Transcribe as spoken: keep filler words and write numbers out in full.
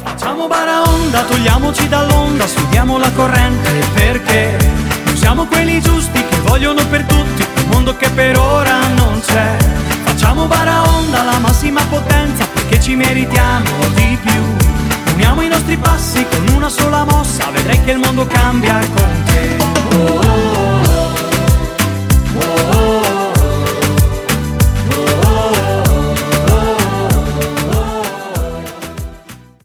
Facciamo baraonda, togliamoci dall'onda, studiamo la corrente, perché non siamo quelli giusti che vogliono per tutti un mondo che per ora non c'è. Facciamo baraonda, la massima potenza, perché ci meritiamo di più. Uniamo i nostri passi con una sola mossa, vedrai che il mondo cambia con te. Oh,